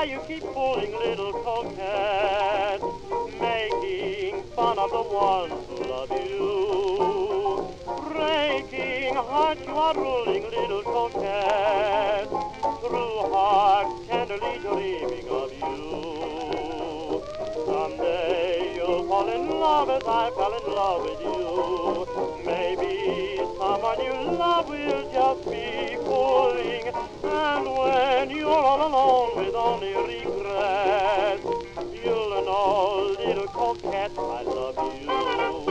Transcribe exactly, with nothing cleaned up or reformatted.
why you keep fooling, little coquette, making fun of the ones who love you. Breaking hearts you are ruling, little coquette, through hearts tenderly dreaming of you. Someday you'll fall in love as I fell in love with you. Maybe someone you love will just be fooling, and when you're all alone with only regret, you'll know, little coquette, I love you.